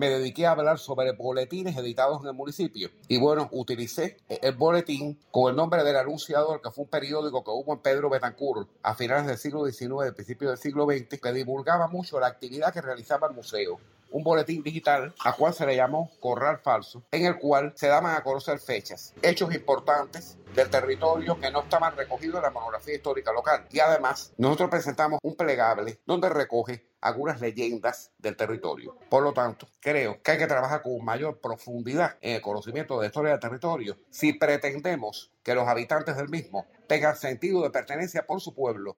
me dediqué a hablar sobre boletines editados en el municipio. Y bueno, utilicé el boletín con el nombre del Anunciador, que fue un periódico que hubo en Pedro Betancourt a finales del siglo XIX, principios del siglo XX, que divulgaba mucho la actividad que realizaba el museo. Un boletín digital a cual se le llamó Corral Falso, en el cual se daban a conocer fechas, hechos importantes del territorio que no estaban recogidos en la monografía histórica local. Y además, nosotros presentamos un plegable donde recoge algunas leyendas del territorio. Por lo tanto, creo que hay que trabajar con mayor profundidad en el conocimiento de la historia del territorio si pretendemos que los habitantes del mismo tengan sentido de pertenencia por su pueblo